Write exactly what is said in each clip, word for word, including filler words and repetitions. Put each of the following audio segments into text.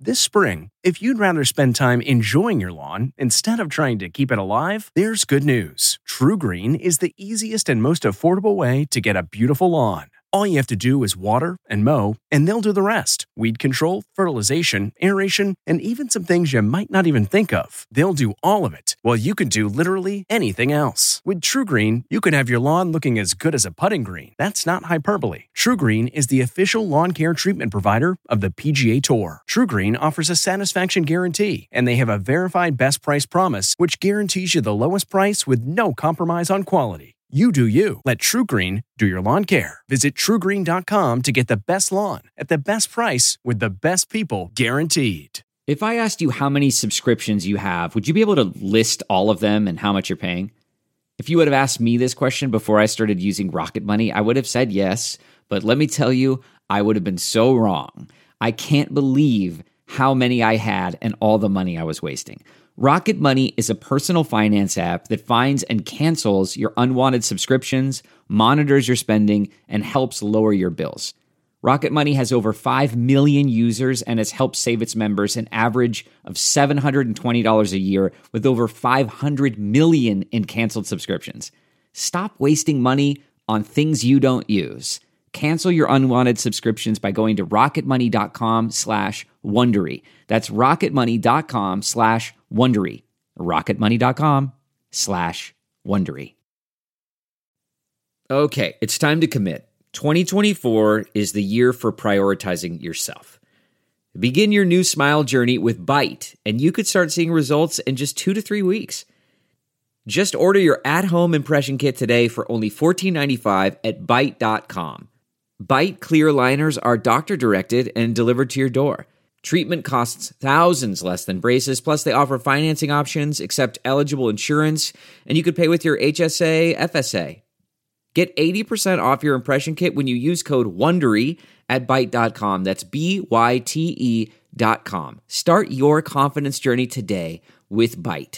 This spring, if you'd rather spend time enjoying your lawn instead of trying to keep it alive, there's good news. TruGreen is the easiest and most affordable way to get a beautiful lawn. All you have to do is water and mow, and they'll do the rest. Weed control, fertilization, aeration, and even some things you might not even think of. They'll do all of it, while you can do literally anything else. With TruGreen, you can have your lawn looking as good as a putting green. That's not hyperbole. TruGreen is the official lawn care treatment provider of the P G A Tour. TruGreen offers a satisfaction guarantee, and they have a verified best price promise, which guarantees you the lowest price with no compromise on quality. You do you. Let TruGreen do your lawn care. Visit True Green dot com to get the best lawn at the best price with the best people guaranteed. If I asked you how many subscriptions you have, would you be able to list all of them and how much you're paying? If you would have asked me this question before I started using Rocket Money, I would have said yes. But let me tell you, I would have been so wrong. I can't believe how many I had and all the money I was wasting. Rocket Money is a personal finance app that finds and cancels your unwanted subscriptions, monitors your spending, and helps lower your bills. Rocket Money has over five million users and has helped save its members an average of seven hundred twenty dollars a year with over five hundred million in canceled subscriptions. Stop wasting money on things you don't use. Cancel your unwanted subscriptions by going to rocketmoney.com slash Wondery. That's rocketmoney.com slash Wondery. rocketmoney.com slash Wondery. Okay, it's time to commit. twenty twenty-four is the year for prioritizing yourself. Begin your new smile journey with Byte, and you could start seeing results in just two to three weeks. Just order your at-home impression kit today for only fourteen ninety-five at byte dot com. Byte clear liners are doctor-directed and delivered to your door. Treatment costs thousands less than braces, plus they offer financing options, accept eligible insurance, and you could pay with your H S A, F S A. Get eighty percent off your impression kit when you use code WONDERY at byte dot com. That's B Y T E dot com. Start your confidence journey today with Byte.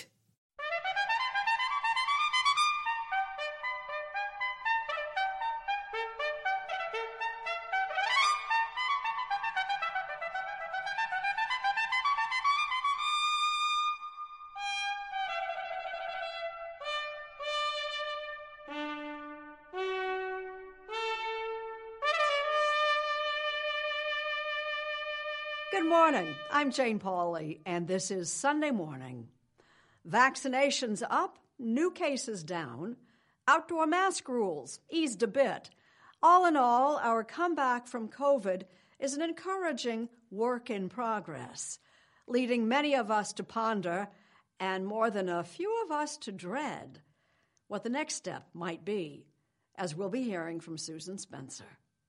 Good morning. I'm Jane Pauley, and this is Sunday Morning. Vaccinations up, new cases down, outdoor mask rules eased a bit. All in all, our comeback from COVID is an encouraging work in progress, leading many of us to ponder, and more than a few of us to dread, what the next step might be, as we'll be hearing from Susan Spencer.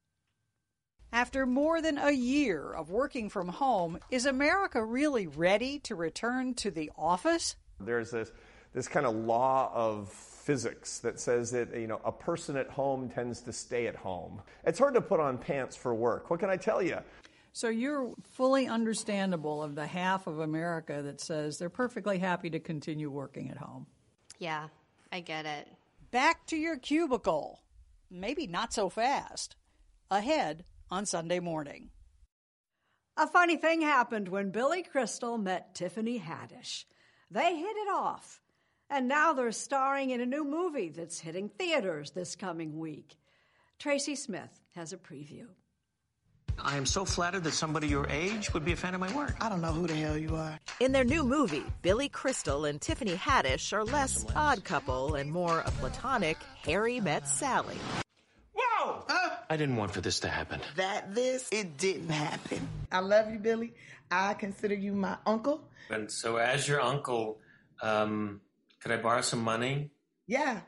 After more than a year of working from home, is America really ready to return to the office? There's this this kind of law of physics that says that, you know, a person at home tends to stay at home. It's hard to put on pants for work. What can I tell you? So you're fully understandable of the half of America that says they're perfectly happy to continue working at home. Yeah, I get it. Back to your cubicle. Maybe not so fast. Ahead on Sunday Morning. A funny thing happened when Billy Crystal met Tiffany Haddish. They hit it off, and now they're starring in a new movie that's hitting theaters this coming week. Tracy Smith has a preview. I am so flattered that somebody your age would be a fan of my work. I don't know who the hell you are. In their new movie, Billy Crystal and Tiffany Haddish are less odd couple and more a platonic Harry met Sally. Whoa! Uh, I didn't want for this to happen. That this, it didn't happen. I love you, Billy. I consider you my uncle. And so as your uncle, um, could I borrow some money? Yeah.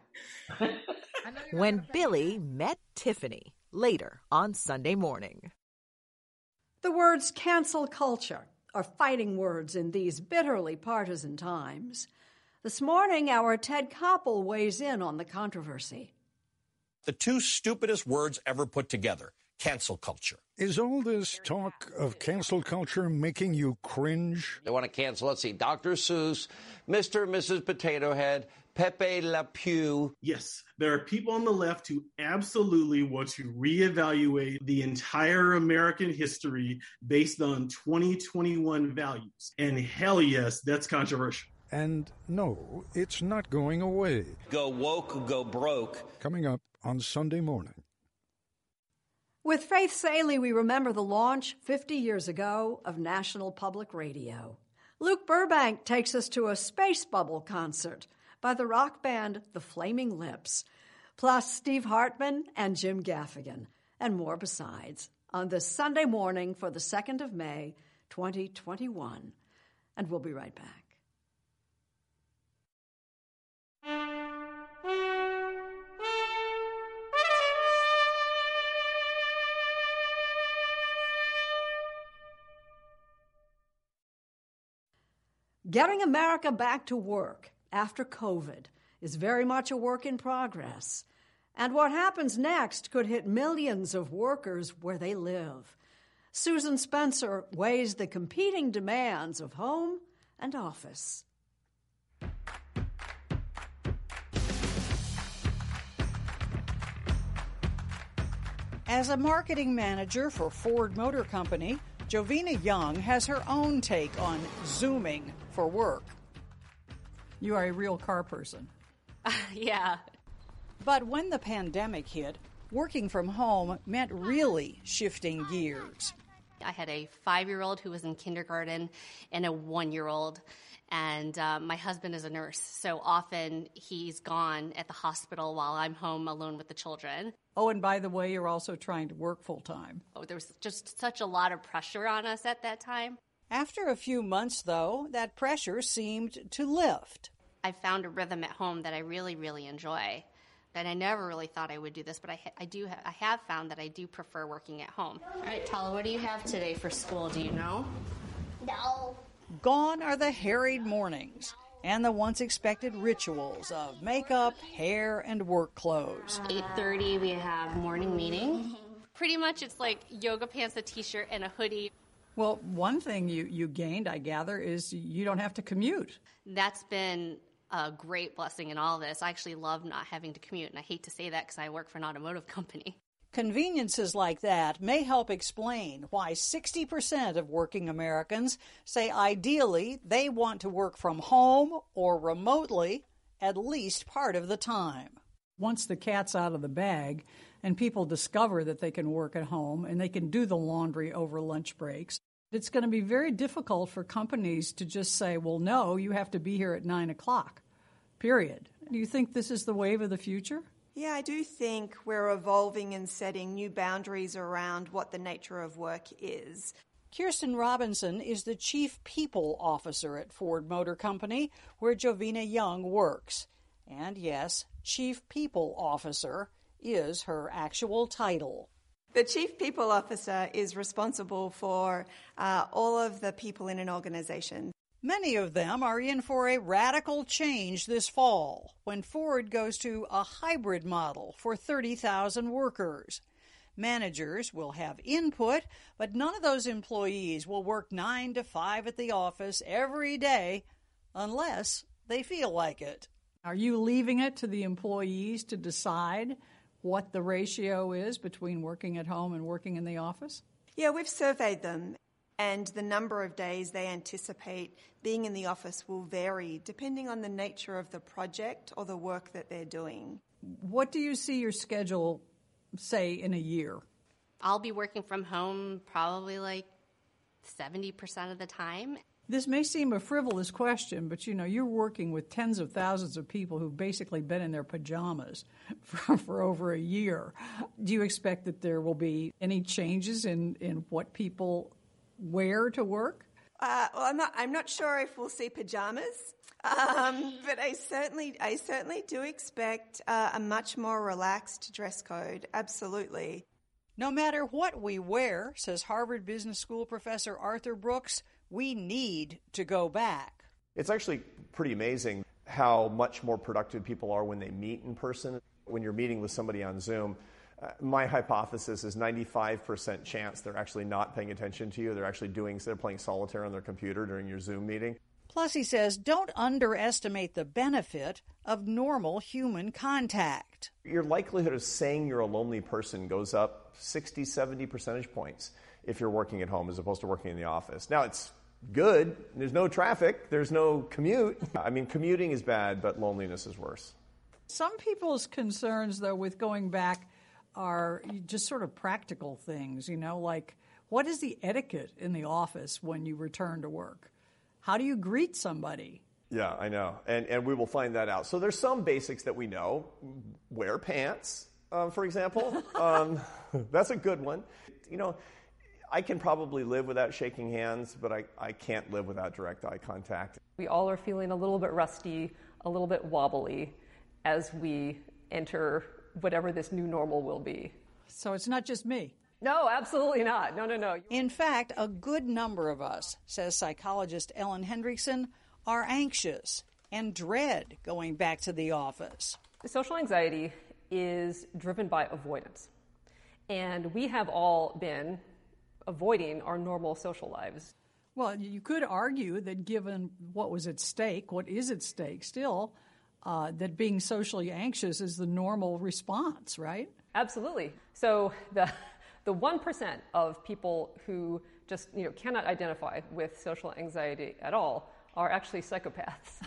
When Billy met Tiffany, later on Sunday Morning. The words cancel culture are fighting words in these bitterly partisan times. This morning, our Ted Koppel weighs in on the controversy. The two stupidest words ever put together, cancel culture. Is all this talk of cancel culture making you cringe? They want to cancel, let's see, Doctor Seuss, Mister and Missus Potato Head, Pepe Le Pew. Yes, there are people on the left who absolutely want to reevaluate the entire American history based on twenty twenty-one values. And hell yes, that's controversial. And no, it's not going away. Go woke, go broke. Coming up on Sunday morning. With Faith Saley, we remember the launch fifty years ago of National Public Radio. Luke Burbank takes us to a Space Bubble concert by the rock band The Flaming Lips, plus Steve Hartman and Jim Gaffigan, and more besides, on this Sunday morning for the second of May, twenty twenty-one. And we'll be right back. Getting America back to work after COVID is very much a work in progress. And what happens next could hit millions of workers where they live. Susan Spencer weighs the competing demands of home and office. As a marketing manager for Ford Motor Company, Jovina Young has her own take on Zooming for work. You are a real car person. Uh, yeah. But when the pandemic hit, working from home meant really shifting gears. I had a five-year-old who was in kindergarten and a one-year-old, and uh, my husband is a nurse, so often he's gone at the hospital while I'm home alone with the children. Oh, and by the way, you're also trying to work full-time. Oh, there was just such a lot of pressure on us at that time. After a few months, though, that pressure seemed to lift. I found a rhythm at home that I really, really enjoy. And I never really thought I would do this, but I, I do. Ha- I have found that I do prefer working at home. All right, Tala, what do you have today for school? Do you know? No. Gone are the harried mornings and the once expected rituals of makeup, hair, and work clothes. eight thirty, we have morning meeting. Pretty much it's like yoga pants, a t-shirt, and a hoodie. Well, one thing you, you gained, I gather, is you don't have to commute. That's been a great blessing in all this. I actually love not having to commute, and I hate to say that because I work for an automotive company. Conveniences like that may help explain why sixty percent of working Americans say ideally they want to work from home or remotely at least part of the time. Once the cat's out of the bag and people discover that they can work at home and they can do the laundry over lunch breaks, it's going to be very difficult for companies to just say, well, no, you have to be here at nine o'clock, period. Do you think this is the wave of the future? Yeah, I do think we're evolving and setting new boundaries around what the nature of work is. Kirsten Robinson is the Chief People Officer at Ford Motor Company, where Jovina Young works. And yes, Chief People Officer is her actual title. The Chief People Officer is responsible for uh, all of the people in an organization. Many of them are in for a radical change this fall when Ford goes to a hybrid model for thirty thousand workers. Managers will have input, but none of those employees will work nine to five at the office every day unless they feel like it. Are you leaving it to the employees to decide what the ratio is between working at home and working in the office? Yeah, we've surveyed them, and the number of days they anticipate being in the office will vary depending on the nature of the project or the work that they're doing. What do you see your schedule say in a year? I'll be working from home probably like seventy percent of the time. This may seem a frivolous question, but you know, you're working with tens of thousands of people who've basically been in their pajamas for, for over a year. Do you expect that there will be any changes in, in what people wear to work? Uh, well, I'm not. I'm not sure if we'll see pajamas, um, but I certainly, I certainly do expect uh, a much more relaxed dress code. Absolutely. No matter what we wear, says Harvard Business School professor Arthur Brooks, we need to go back. It's actually pretty amazing how much more productive people are when they meet in person. When you're meeting with somebody on Zoom, uh, my hypothesis is ninety-five percent chance they're actually not paying attention to you. They're actually doing, they're playing solitaire on their computer during your Zoom meeting. Plus, he says, don't underestimate the benefit of normal human contact. Your likelihood of saying you're a lonely person goes up sixty, seventy percentage points if you're working at home as opposed to working in the office. Now, it's good. There's no traffic. There's no commute. I mean, commuting is bad, but loneliness is worse. Some people's concerns, though, with going back are just sort of practical things, you know, like what is the etiquette in the office when you return to work? How do you greet somebody? Yeah, I know. And and we will find that out. So there's some basics that we know. Wear pants, uh, for example. um, that's a good one. You know, I can probably live without shaking hands, but I, I can't live without direct eye contact. We all are feeling a little bit rusty, a little bit wobbly as we enter whatever this new normal will be. So it's not just me. No, absolutely not. No, no, no. In fact, a good number of us, says psychologist Ellen Hendrickson, are anxious and dread going back to the office. Social anxiety is driven by avoidance. And we have all been avoiding our normal social lives. Well, you could argue that given what was at stake, what is at stake still, uh, that being socially anxious is the normal response, right? Absolutely. So the the one percent of people who just you know cannot identify with social anxiety at all are actually psychopaths.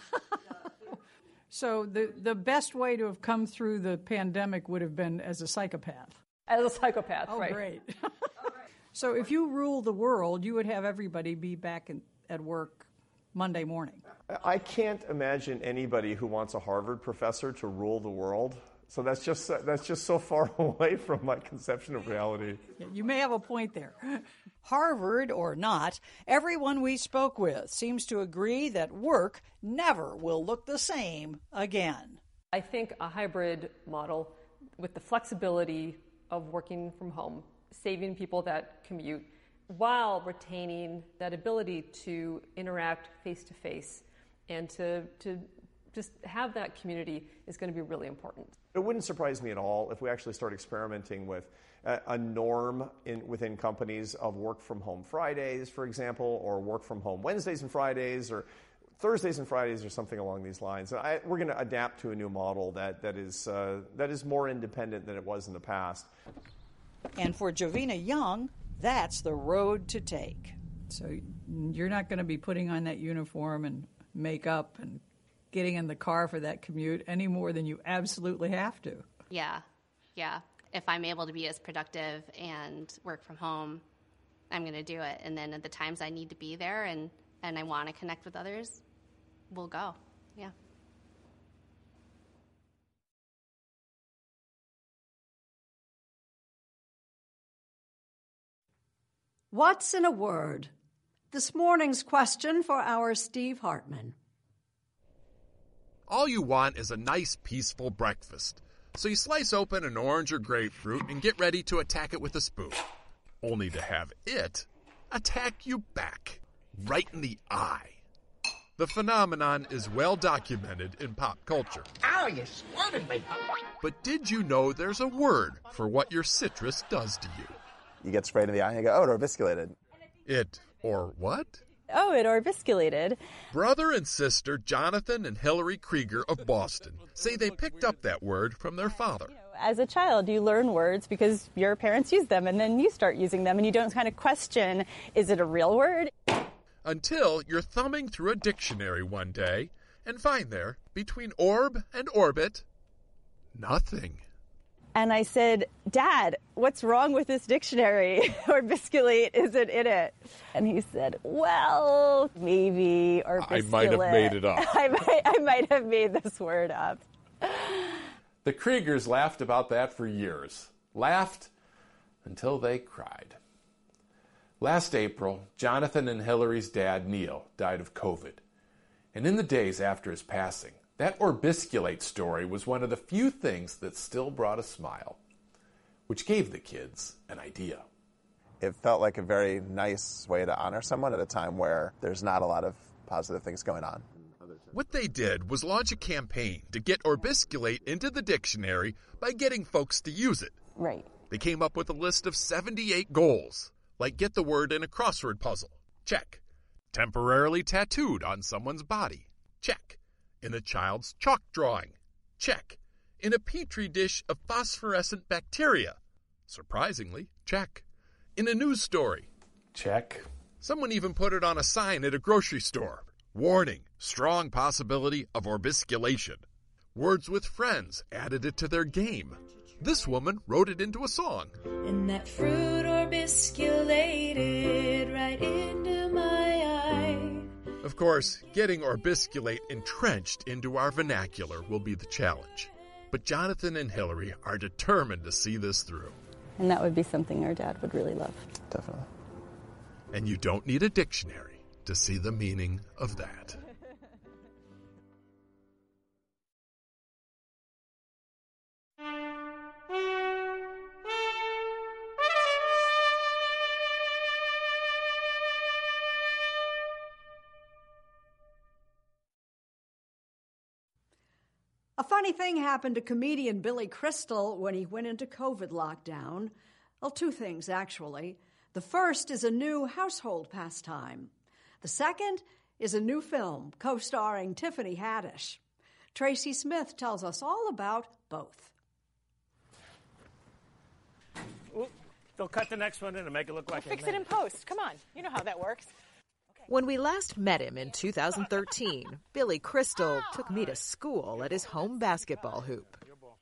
So the, the best way to have come through the pandemic would have been as a psychopath. As a psychopath, oh, right. Oh, great. So if you ruled the world, you would have everybody be back in, at work Monday morning. I can't imagine anybody who wants a Harvard professor to rule the world. So that's just that's just so far away from my conception of reality. Yeah, you may have a point there. Harvard or not, everyone we spoke with seems to agree that work never will look the same again. I think a hybrid model with the flexibility of working from home, saving people that commute, while retaining that ability to interact face-to-face and to, to just have that community is going to be really important. It wouldn't surprise me at all if we actually start experimenting with a, a norm in, within companies of work from home Fridays, for example, or work from home Wednesdays and Fridays, or Thursdays and Fridays, or something along these lines. I, we're going to adapt to a new model that, that, is, uh, that is more independent than it was in the past. And for Jovina Young, that's the road to take. So you're not going to be putting on that uniform and makeup and getting in the car for that commute any more than you absolutely have to. Yeah, yeah. If I'm able to be as productive and work from home, I'm going to do it. And then at the times I need to be there and, and I want to connect with others, we'll go. Yeah. What's in a word? This morning's question for our Steve Hartman. All you want is a nice, peaceful breakfast. So you slice open an orange or grapefruit and get ready to attack it with a spoon. Only to have it attack you back, right in the eye. The phenomenon is well documented in pop culture. Ow, you squirted me. But did you know there's a word for what your citrus does to you? You get sprayed in the eye and you go, oh, it orbisculated. It, or what? Oh, it orbisculated. Brother and sister Jonathan and Hillary Krieger of Boston say they picked up that word from their father. As a child, you learn words because your parents use them, and then you start using them, and you don't kind of question, is it a real word? Until you're thumbing through a dictionary one day and find there, between orb and orbit, nothing. And I said, Dad, what's wrong with this dictionary? Orbisculate isn't in it. And he said, well, maybe orbisculate. I might have made it up. I might, I might have made this word up. The Kriegers laughed about that for years. Laughed until they cried. Last April, Jonathan and Hillary's dad, Neil, died of COVID. And in the days after his passing, that orbisculate story was one of the few things that still brought a smile, which gave the kids an idea. It felt like a very nice way to honor someone at a time where there's not a lot of positive things going on. What they did was launch a campaign to get orbisculate into the dictionary by getting folks to use it. Right. They came up with a list of seventy-eight goals, like get the word in a crossword puzzle. Check. Temporarily tattooed on someone's body. Check. In a child's chalk drawing. Check. In a petri dish of phosphorescent bacteria. Surprisingly, check. In a news story. Check. Someone even put it on a sign at a grocery store. Warning, strong possibility of orbisculation. Words with Friends added it to their game. This woman wrote it into a song. And that fruit orbisculated right into my eye. Of course, getting orbisculate entrenched into our vernacular will be the challenge. But Jonathan and Hillary are determined to see this through. And that would be something our dad would really love. Definitely. And you don't need a dictionary to see the meaning of that. A funny thing happened to comedian Billy Crystal when he went into COVID lockdown. Well, two things, actually. The first is a new household pastime. The second is a new film co-starring Tiffany Haddish. Tracy Smith tells us all about both. Ooh, they'll cut the next one in and make it look like We'll fix it in post. Come on. You know how that works. When we last met him in two thousand thirteen, Billy Crystal took me to school at his home basketball hoop.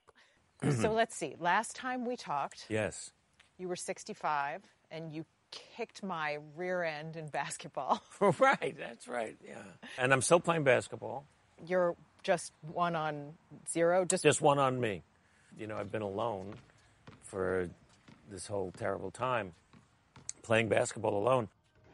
So let's see. Last time we talked, Yes. you were sixty-five and you kicked my rear end in basketball. Right, that's right, yeah. And I'm still playing basketball. You're just one on zero? Just, Just one on me. You know, I've been alone for this whole terrible time, playing basketball alone.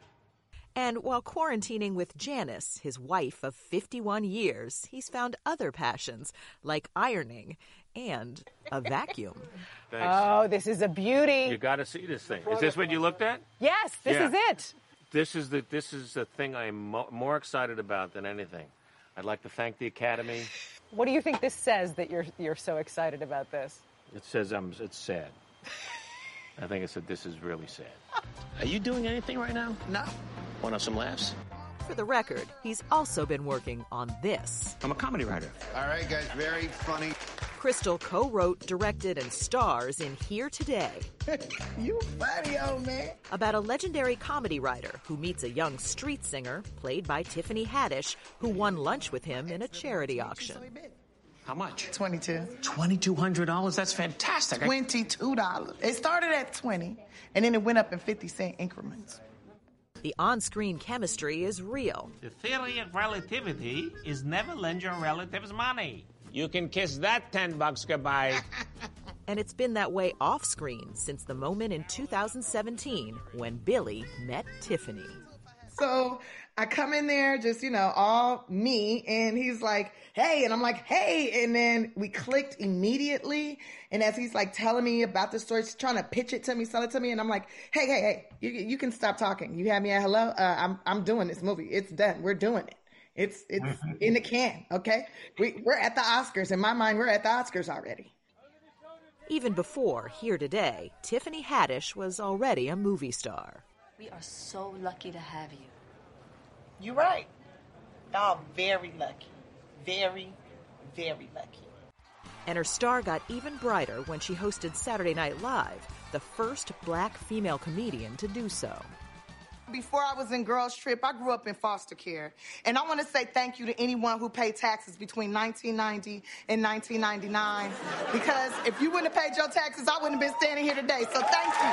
And while quarantining with Janice, his wife of fifty-one years, he's found other passions like ironing and a vacuum. Thanks. Oh, this is a beauty. You got to see this thing. Is this what you looked at? Yes, this Yeah. is it. This is the this is the thing I'm mo- more excited about than anything. I'd like to thank the Academy. What do you think this says that you're you're so excited about this? It says I'm. It's sad. I think it said this is really sad. Are you doing anything right now? No. Want to have some laughs? For the record, he's also been working on this. I'm a comedy writer. All right, guys, very funny. Crystal co-wrote, directed, and stars in Here Today. You funny, old man. About a legendary comedy writer who meets a young street singer, played by Tiffany Haddish, who won lunch with him in a charity auction. How much? twenty-two. twenty-two hundred dollars? That's fantastic. twenty-two dollars. It started at twenty, and then it went up in fifty cent increments. The on-screen chemistry is real. The theory of relativity is never lend your relatives money. You can kiss that ten bucks goodbye. And it's been that way off-screen since the moment in two thousand seventeen when Billy met Tiffany. So I come in there just, you know, all me, and he's like, hey, and I'm like, hey, and then we clicked immediately. And as he's like telling me about the story, he's trying to pitch it to me, sell it to me, and I'm like, hey, hey, hey, you you can stop talking. You have me at hello. Uh, I'm I'm doing this movie. It's done. We're doing it. It's it's in the can. Okay, we we're at the Oscars. In my mind, we're at the Oscars already. Even before Here Today, Tiffany Haddish was already a movie star. We are so lucky to have you. You're right. Y'all very lucky. Very, very lucky. And her star got even brighter when she hosted Saturday Night Live, the first black female comedian to do so. Before I was in Girls Trip, I grew up in foster care. And I want to say thank you to anyone who paid taxes between nineteen ninety and nineteen ninety-nine. Because if you wouldn't have paid your taxes, I wouldn't have been standing here today. So thank you.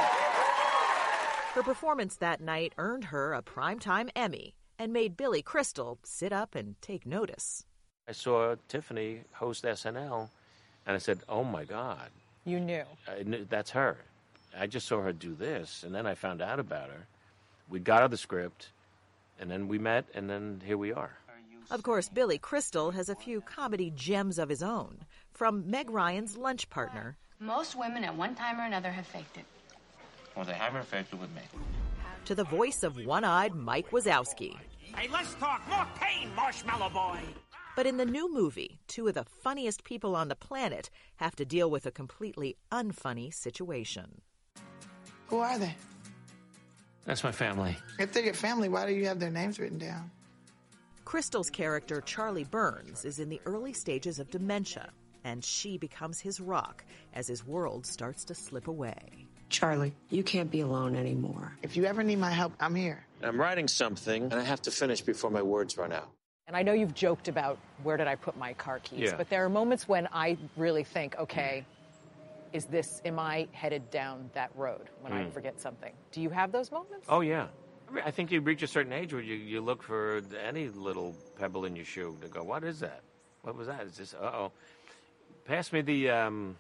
Her performance that night earned her a Primetime Emmy and made Billy Crystal sit up and take notice. I saw Tiffany host S N L, and I said, oh, my God. You knew. I knew that's her. I just saw her do this, and then I found out about her. We got her the script, and then we met, and then here we are. Of course, Billy Crystal has a few comedy gems of his own, from Meg Ryan's lunch partner. Most women at one time or another have faked it. Well, they haven't affected with me. To the voice of one-eyed Mike Wazowski. Hey, let's talk more pain, Marshmallow Boy. But in the new movie, two of the funniest people on the planet have to deal with a completely unfunny situation. Who are they? That's my family. If they're your family, why do you have their names written down? Crystal's character, Charlie Burns, is in the early stages of dementia, and she becomes his rock as his world starts to slip away. Charlie, you can't be alone anymore. If you ever need my help, I'm here. I'm writing something, and I have to finish before my words run out. And I know you've joked about where did I put my car keys, Yeah. but there are moments when I really think, okay, is this, am I headed down that road when I Mm. forget something? Do you have those moments? Oh, yeah. I think you reach a certain age where you, you look for any little pebble in your shoe to go, what is that? What was that? Is this, uh-oh. Pass me the, um...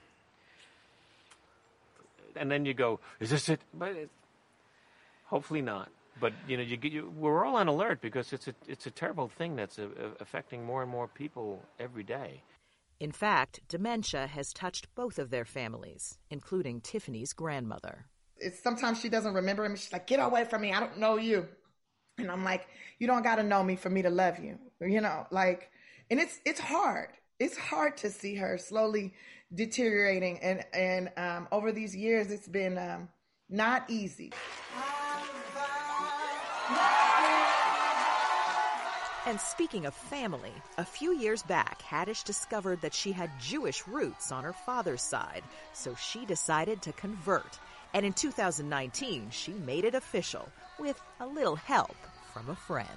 and then you go, is this it? But it, hopefully not. But, you know, you, you, we're all on alert because it's a, it's a terrible thing that's a, a, affecting more and more people every day. In fact, dementia has touched both of their families, including Tiffany's grandmother. It's sometimes she doesn't remember him. She's like, get away from me. I don't know you. And I'm like, you don't got to know me for me to love you. You know, like, and it's, it's hard. It's hard to see her slowly deteriorating. And, and, um, over these years, it's been, um, not easy. And speaking of family, a few years back, Haddish discovered that she had Jewish roots on her father's side, so she decided to convert. And in two thousand nineteen, she made it official with a little help from a friend.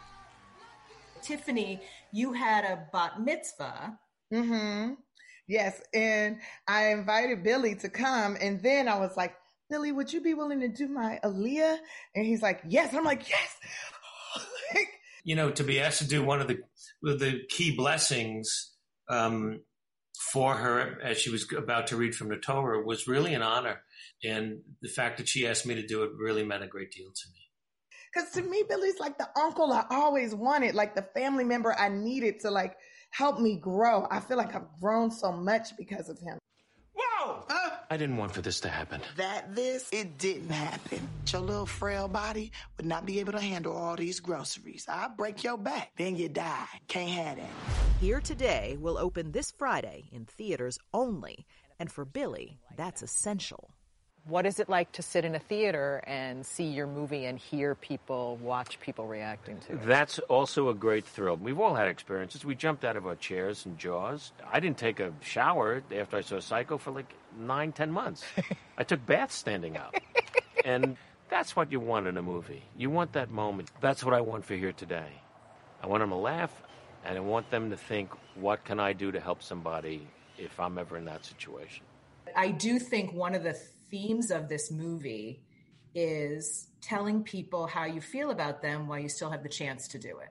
Tiffany, you had a bat mitzvah. Mm-hmm. Yes, and I invited Billy to come, and then I was like, Billy, would you be willing to do my Aliyah? And he's like, yes. I'm like, yes. Like, You know, to be asked to do one of the the key blessings um, for her as she was about to read from the Torah was really an honor. And the fact that she asked me to do it really meant a great deal to me. because to me, Billy's like the uncle I always wanted, like the family member I needed to like help me grow. I feel like I've grown so much because of him. Whoa! Uh, I didn't want for this to happen. That this, it didn't happen. Your little frail body would not be able to handle all these groceries. I'll break your back, then you die. Can't have that. Here Today will open this Friday in theaters only. And for Billy, that's essential. What is it like to sit in a theater and see your movie and hear people, watch people reacting to it? That's also a great thrill. We've all had experiences. We jumped out of our chairs and jaws. I didn't take a shower after I saw Psycho for like nine, ten months. I took baths standing up. And that's what you want in a movie. You want that moment. That's what I want for Here Today. I want them to laugh, and I want them to think, what can I do to help somebody if I'm ever in that situation? I do think one of the themes of this movie is telling people how you feel about them while you still have the chance to do it.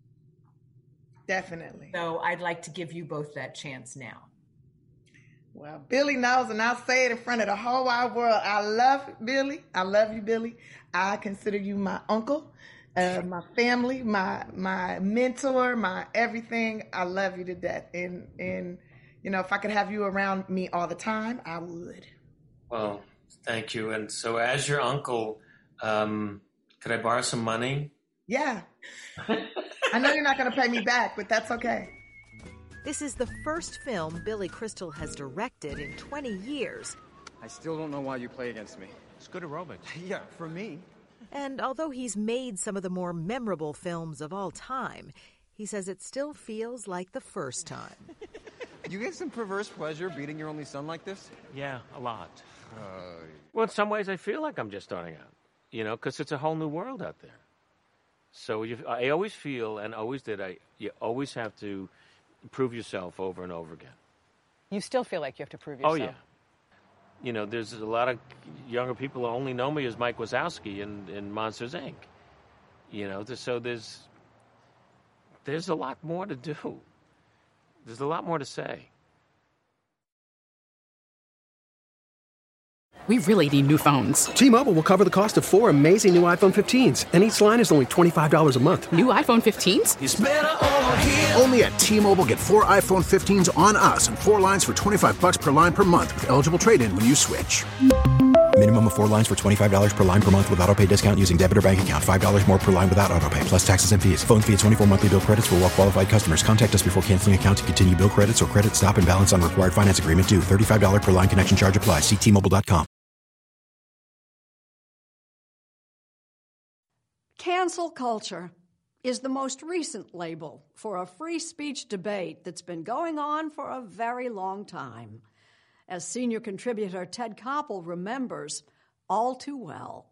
Definitely. So I'd like to give you both that chance now. Well, Billy knows, and I'll say it in front of the whole wide world. I love Billy. I love you, Billy. I consider you my uncle, uh, my family, my my mentor, my everything. I love you to death. And, and you know, if I could have you around me all the time, I would. Well, thank you. And so as your uncle, um, could I borrow some money? Yeah. I know you're not going to pay me back, but that's okay. This is the first film Billy Crystal has directed in twenty years. I still don't know why you play against me. It's good aerobics. Yeah, for me. And although he's made some of the more memorable films of all time, he says it still feels like the first time. You get some perverse pleasure beating your only son like this? Yeah, a lot. Uh, Well, in some ways, I feel like I'm just starting out, you know, because it's a whole new world out there. So you, I always feel, and always did, I you always have to prove yourself over and over again. You still feel like you have to prove yourself. Oh, yeah. You know, there's a lot of younger people who only know me as Mike Wazowski in, in Monsters, Incorporated. You know, so there's there's a lot more to do. There's a lot more to say. We really need new phones. T-Mobile will cover the cost of four amazing new iPhone fifteens, and each line is only twenty-five dollars a month. New iPhone fifteens? It's better over here. Only at T-Mobile, get four iPhone fifteens on us and four lines for twenty-five dollars per line per month with eligible trade-in when you switch. Minimum of four lines for twenty-five dollars per line per month with autopay discount using debit or bank account. five dollars more per line without autopay, plus taxes and fees. Phone fee at twenty-four monthly bill credits for well-qualified customers. Contact us before canceling account to continue bill credits or credit stop and balance on required finance agreement due. thirty-five dollars per line connection charge applies. See T Mobile dot com. Cancel culture is the most recent label for a free speech debate that's been going on for a very long time, as senior contributor Ted Koppel remembers all too well.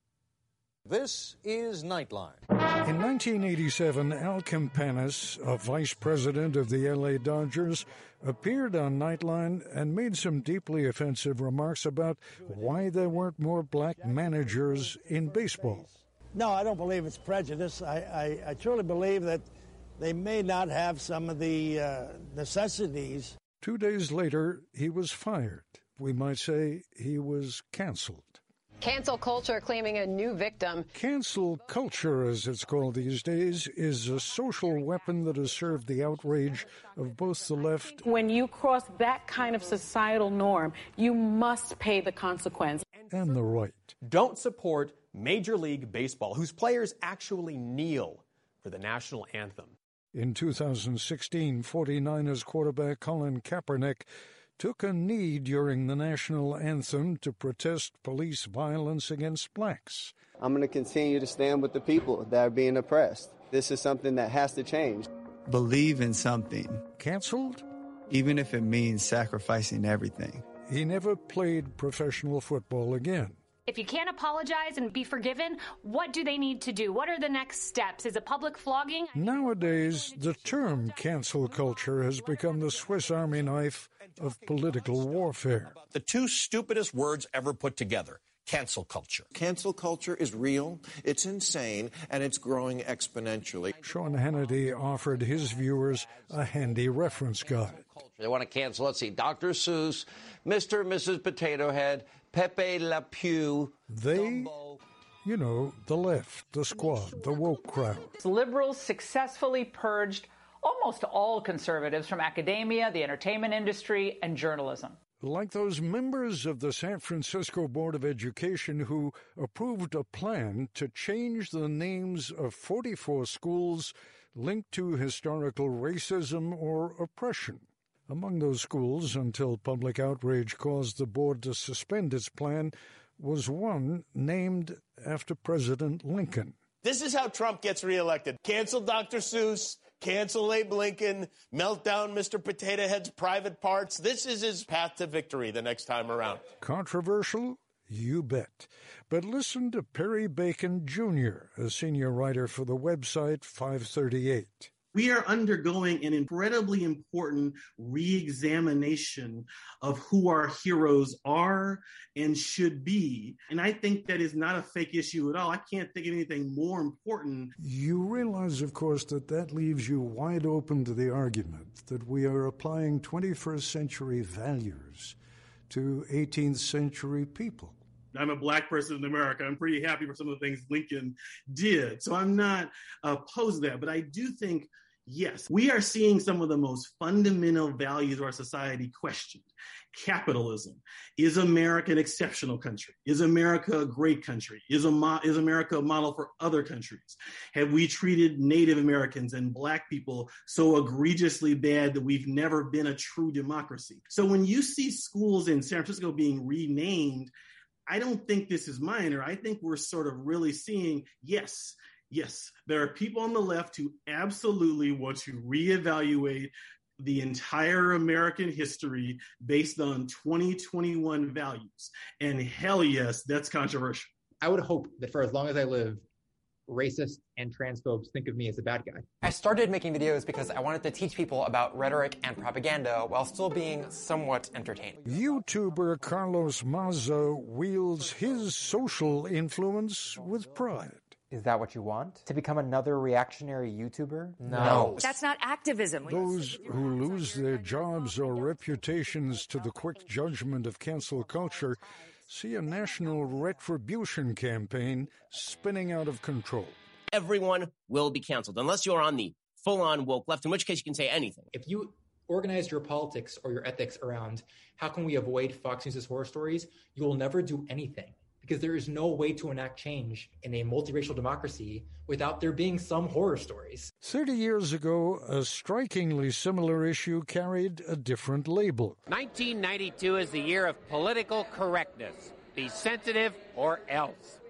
This is Nightline. In nineteen eighty-seven, Al Campanis, a vice president of the L A Dodgers, appeared on Nightline and made some deeply offensive remarks about why there weren't more black managers in baseball. No, I don't believe it's prejudice. I, I, I truly believe that they may not have some of the uh, necessities. Two days later, he was fired. We might say he was canceled. Cancel culture claiming a new victim. Cancel culture, as it's called these days, is a social weapon that has served the outrage of both the left. When you cross that kind of societal norm, you must pay the consequence. And the right. Don't support Major League Baseball, whose players actually kneel for the national anthem. In two thousand sixteen, forty-niners quarterback Colin Kaepernick took a knee during the national anthem to protest police violence against blacks. I'm going to continue to stand with the people that are being oppressed. This is something that has to change. Believe in something. Canceled? Even if it means sacrificing everything. He never played professional football again. If you can't apologize and be forgiven, what do they need to do? What are the next steps? Is it public flogging? Nowadays, the term cancel culture has become the Swiss Army knife of political warfare. The two stupidest words ever put together. Cancel culture. Cancel culture is real, it's insane, and it's growing exponentially. Sean Hannity offered his viewers a handy reference guide. They want to cancel, let's see, Doctor Seuss, Mister and Missus Potato Head, Pepe Le Pew. They, Dumbo. You know, the left, the squad, the woke crowd. Liberals successfully purged almost all conservatives from academia, the entertainment industry, and journalism. Like those members of the San Francisco Board of Education who approved a plan to change the names of forty-four schools linked to historical racism or oppression. Among those schools, until public outrage caused the board to suspend its plan, was one named after President Lincoln. This is how Trump gets reelected. Cancel Doctor Seuss, cancel Abe Lincoln, melt down Mister Potato Head's private parts. This is his path to victory the next time around. Controversial? You bet. But listen to Perry Bacon, Junior, a senior writer for the website five thirty-eight. We are undergoing an incredibly important re-examination of who our heroes are and should be. And I think that is not a fake issue at all. I can't think of anything more important. You realize, of course, that that leaves you wide open to the argument that we are applying twenty-first century values to eighteenth century people. I'm a black person in America. I'm pretty happy for some of the things Lincoln did. So I'm not opposed to that. But I do think, yes, we are seeing some of the most fundamental values of our society questioned. Capitalism. Is America an exceptional country? Is America a great country? Is, a mo- is America a model for other countries? Have we treated Native Americans and black people so egregiously bad that we've never been a true democracy? So when you see schools in San Francisco being renamed, I don't think this is minor. I think we're sort of really seeing, yes, yes, there are people on the left who absolutely want to reevaluate the entire American history based on twenty twenty-one values. And hell yes, that's controversial. I would hope that for as long as I live, racists and transphobes think of me as a bad guy. I started making videos because I wanted to teach people about rhetoric and propaganda while still being somewhat entertaining. YouTuber Carlos Maza wields his social influence with pride. Is that what you want? To become another reactionary YouTuber? No. That's not activism. Those who lose their jobs or reputations to the quick judgment of cancel culture see a national retribution campaign spinning out of control. Everyone will be canceled, unless you're on the full-on woke left, in which case you can say anything. If you organize your politics or your ethics around how can we avoid Fox News' horror stories, you will never do anything. Because there is no way to enact change in a multiracial democracy without there being some horror stories. Thirty years ago, a strikingly similar issue carried a different label. nineteen ninety-two is the year of political correctness. Be sensitive or else.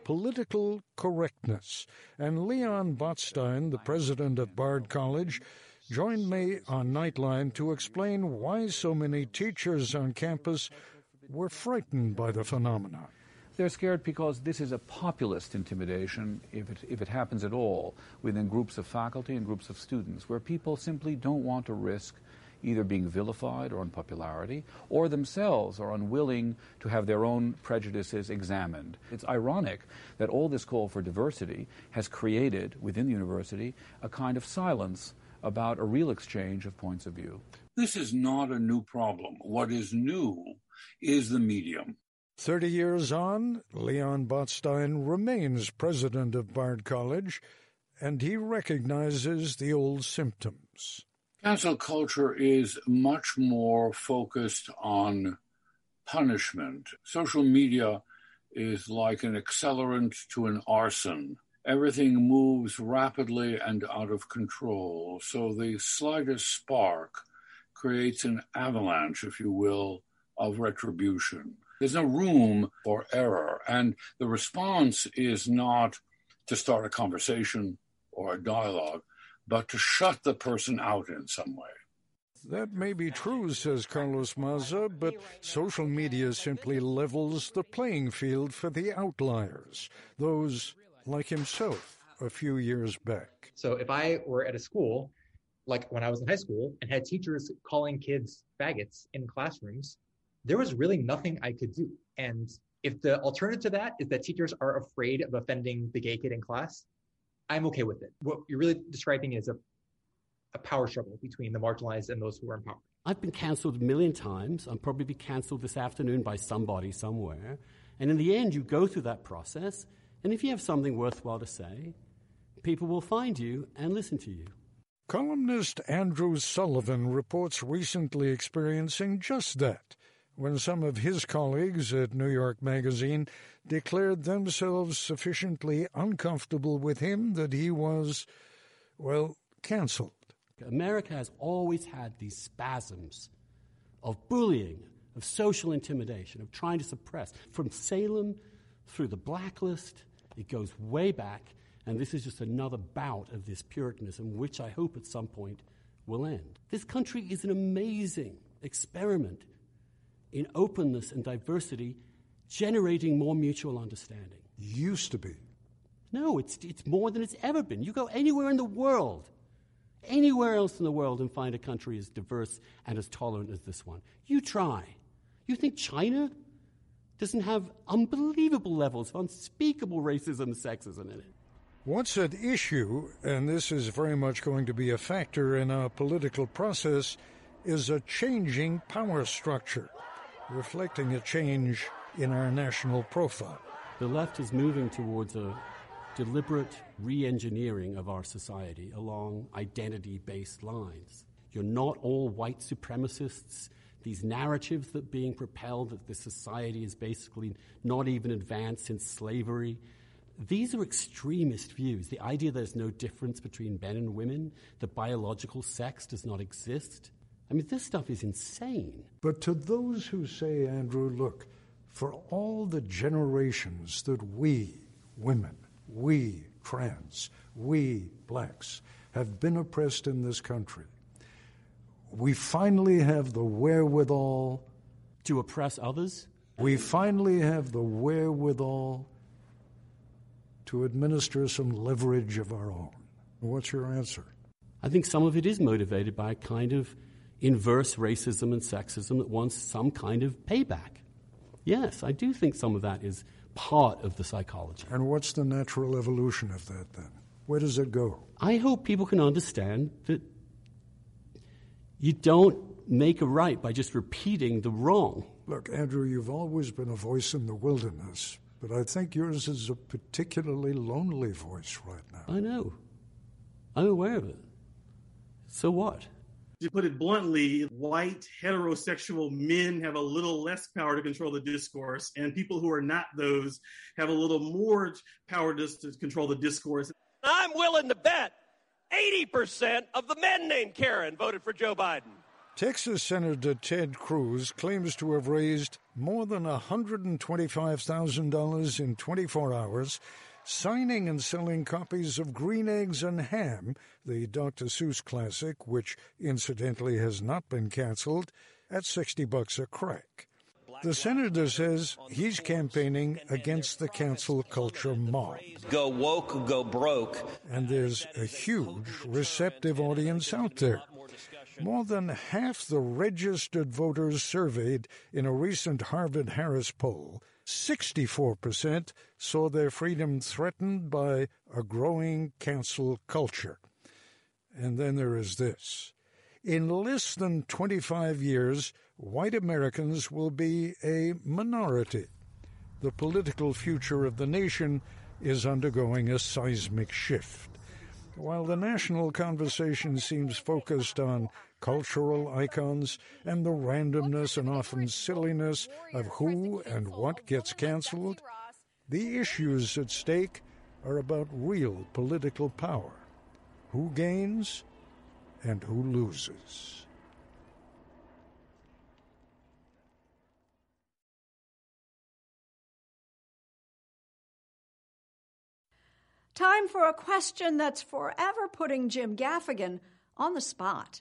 political correctness. And Leon Botstein, the president of Bard College, joined me on Nightline to explain why so many teachers on campus were frightened by the phenomenon. They're scared because this is a populist intimidation, if it, if it happens at all, within groups of faculty and groups of students, where people simply don't want to risk either being vilified or unpopularity, or themselves are unwilling to have their own prejudices examined. It's ironic that all this call for diversity has created, within the university, a kind of silence about a real exchange of points of view. This is not a new problem. What is new is the medium. Thirty years on, Leon Botstein remains president of Bard College, and he recognizes the old symptoms. Cancel culture is much more focused on punishment. Social media is like an accelerant to an arson. Everything moves rapidly and out of control, so the slightest spark creates an avalanche, if you will, of retribution. There's no room for error, and the response is not to start a conversation or a dialogue, but to shut the person out in some way. That may be true, says Carlos Maza, but social media simply levels the playing field for the outliers, those like himself a few years back. So if I were at a school, like when I was in high school, and had teachers calling kids faggots in classrooms, there was really nothing I could do. And if the alternative to that is that teachers are afraid of offending the gay kid in class, I'm okay with it. What you're really describing is a, a power struggle between the marginalized and those who are empowered. I've been canceled a million times. I'll probably be canceled this afternoon by somebody somewhere. And in the end, you go through that process, and if you have something worthwhile to say, people will find you and listen to you. Columnist Andrew Sullivan reports recently experiencing just that, when some of his colleagues at New York Magazine declared themselves sufficiently uncomfortable with him that he was, well, canceled. America has always had these spasms of bullying, of social intimidation, of trying to suppress. From Salem through the blacklist, it goes way back, and this is just another bout of this Puritanism, which I hope at some point will end. This country is an amazing experiment in openness and diversity, generating more mutual understanding. Used to be. No, it's it's more than it's ever been. You go anywhere in the world, anywhere else in the world, and find a country as diverse and as tolerant as this one. You try. You think China doesn't have unbelievable levels of unspeakable racism and sexism in it? What's at issue, and this is very much going to be a factor in our political process, is a changing power structure, reflecting a change in our national profile. The left is moving towards a deliberate re-engineering of our society along identity-based lines. You're not all white supremacists. These narratives that are being propelled that the society is basically not even advanced since slavery, these are extremist views. The idea there's no difference between men and women, that biological sex does not exist. I mean, this stuff is insane. But to those who say, Andrew, look, for all the generations that we, women, we, trans, we, blacks, have been oppressed in this country, we finally have the wherewithal to oppress others? We finally have the wherewithal to administer some leverage of our own. What's your answer? I think some of it is motivated by a kind of inverse racism and sexism that wants some kind of payback. Yes, I do think some of that is part of the psychology. And what's the natural evolution of that then? Where does it go? I hope people can understand that you don't make a right by just repeating the wrong. Look, Andrew, you've always been a voice in the wilderness, but I think yours is a particularly lonely voice right now. I know. I'm aware of it. So what? To put it bluntly, white heterosexual men have a little less power to control the discourse, and people who are not those have a little more power to, to control the discourse. I'm willing to bet eighty percent of the men named Karen voted for Joe Biden. Texas Senator Ted Cruz claims to have raised more than one hundred twenty-five thousand dollars in twenty-four hours, signing and selling copies of Green Eggs and Ham, the Doctor Seuss classic, which incidentally has not been canceled, at sixty bucks a crack. The senator says he's campaigning against the cancel culture mob. Go woke, go broke. And there's a huge receptive audience out there. More than half the registered voters surveyed in a recent Harvard-Harris poll, sixty-four percent saw their freedom threatened by a growing cancel culture. And then there is this. In less than twenty-five years, white Americans will be a minority. The political future of the nation is undergoing a seismic shift. While the national conversation seems focused on cultural icons and the randomness and often silliness of who and what gets canceled, the issues at stake are about real political power. Who gains and who loses. Time for a question that's forever putting Jim Gaffigan on the spot.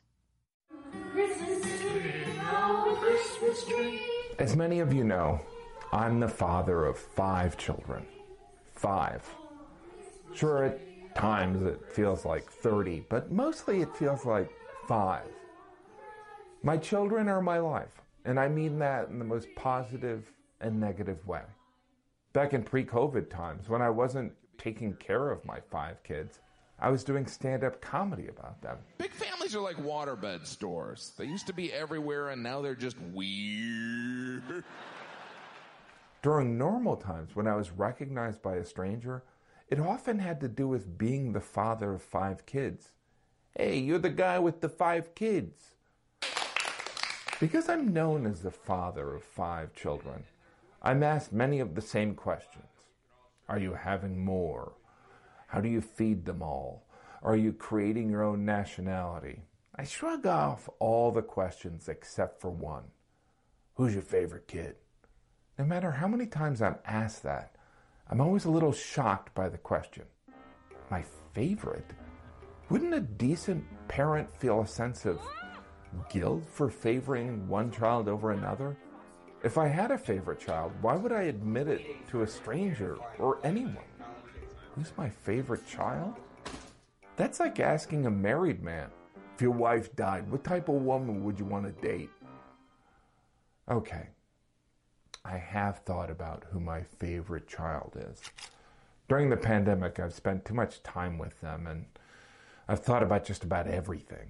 As many of you know, I'm the father of five children. Five. Sure, at times it feels like thirty, but mostly it feels like five. My children are my life, and I mean that in the most positive and negative way. Back in pre-COVID times, when I wasn't taking care of my five kids, I was doing stand-up comedy about them. Big families are like waterbed stores. They used to be everywhere, and now they're just weird. During normal times, when I was recognized by a stranger, it often had to do with being the father of five kids. Hey, you're the guy with the five kids. Because I'm known as the father of five children, I'm asked many of the same questions. Are you having more? How do you feed them all? Are you creating your own nationality? I shrug off all the questions except for one. Who's your favorite kid? No matter how many times I'm asked that, I'm always a little shocked by the question. My favorite? Wouldn't a decent parent feel a sense of guilt for favoring one child over another? If I had a favorite child, why would I admit it to a stranger or anyone? Who's my favorite child? That's like asking a married man, if your wife died, what type of woman would you want to date? Okay, I have thought about who my favorite child is. During the pandemic, I've spent too much time with them, and I've thought about just about everything.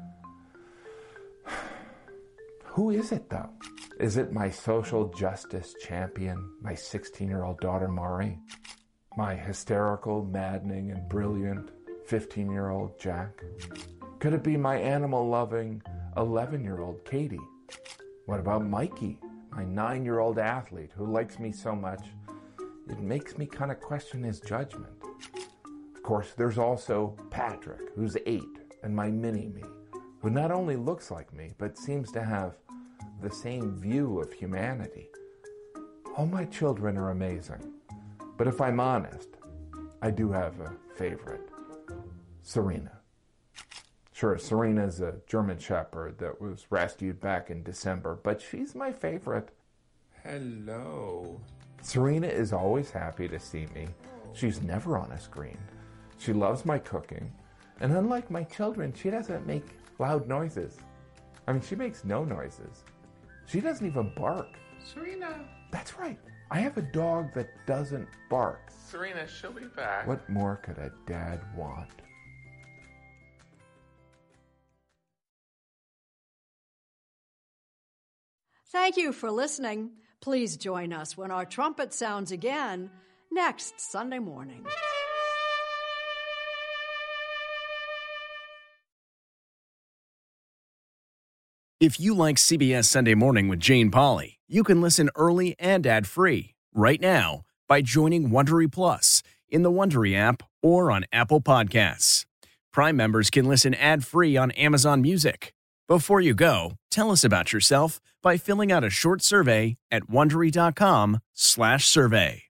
Who is it, though? Is it my social justice champion, my sixteen-year-old daughter, Mari? My hysterical, maddening, and brilliant fifteen-year-old Jack? Could it be my animal-loving eleven-year-old Katie? What about Mikey, my nine-year-old athlete who likes me so much, it makes me kind of question his judgment? Of course, there's also Patrick, who's eight, and my mini-me, who not only looks like me, but seems to have the same view of humanity. All my children are amazing. But if I'm honest, I do have a favorite. Serena. Sure, Serena's a German Shepherd that was rescued back in December, but she's my favorite. Hello. Serena is always happy to see me. She's never on a screen. She loves my cooking. And unlike my children, she doesn't make loud noises. I mean, she makes no noises. She doesn't even bark. Serena. That's right. I have a dog that doesn't bark. Serena, she'll be back. What more could a dad want? Thank you for listening. Please join us when our trumpet sounds again next Sunday morning. If you like C B S Sunday Morning with Jane Pauley, you can listen early and ad-free right now by joining Wondery Plus in the Wondery app or on Apple Podcasts. Prime members can listen ad-free on Amazon Music. Before you go, tell us about yourself by filling out a short survey at Wondery dot com slash survey.